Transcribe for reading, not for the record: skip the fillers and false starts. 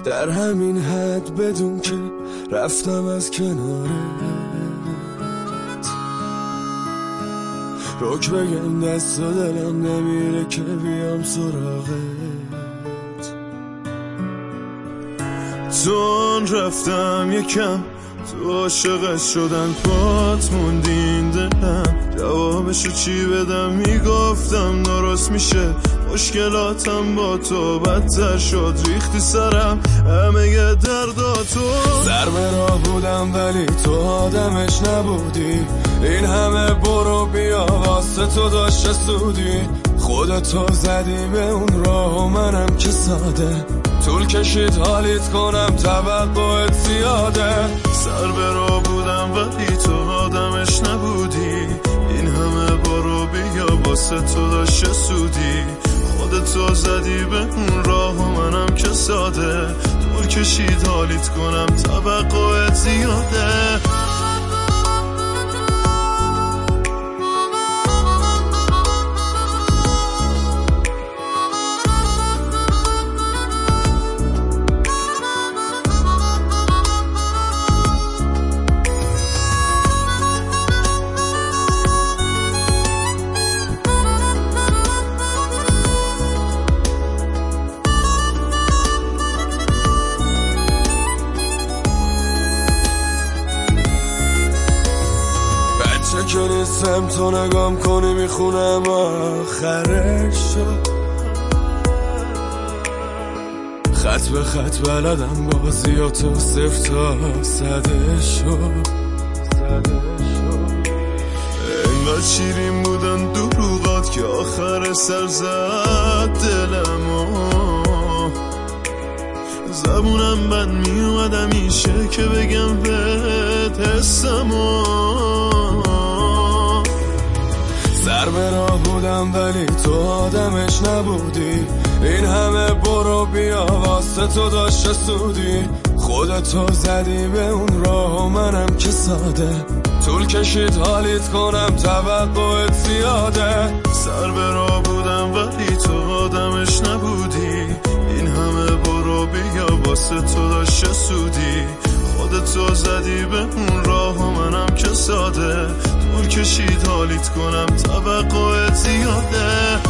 در همین حد بدون که رفتم از کنارت، رک بگم دست و دلم نمیره که بیام سراغت. چون رفتم یکم تو عاشقت شدن پات موندین دلم، جوابشو چی بدم؟ میگفتم درست میشه، مشکلاتم با تو بدتر شد، ریختی سرم همه درداتو. سر به راه بودم ولی تو آدمش نبودی، این همه برو بیا واسه تو داشت سودی، خودتو زدی به اون راه و منم که ساده، طول کشید حالیت کنم توقعت زیاده. سر به راه بودم ولی تو آدمش نبودی، این همه برو بیا واسه تو داشت سودی، خودتو زدی به اون راه و منم که ساده، طول کشید حالیت کنم توقعت زیاده. که نیستم تو نگام کنی میخونم آخرش شد، خط به خط بلدم بازی و تو 0 تا 100 شد. انقدر شیرین بودن دروغات که آخر سر زد دلمو، زبونم بند میومد همیشه که بگم بهت حسمو. سر به راه بودم ولی تو آدمش نبودی، این همه برو بیا واسه تو داشت سودی، خودتو زدی به اون راه و منم که ساده، طول کشید حالیت کنم توقعت زیاده. سر به راه بودم ولی تو آدمش نبودی، این همه برو بیا واسه تو داشت سودی، خودتو زدی به اون راه و منم که ساده، طول کشید حالیت کنم توقعت زیاده.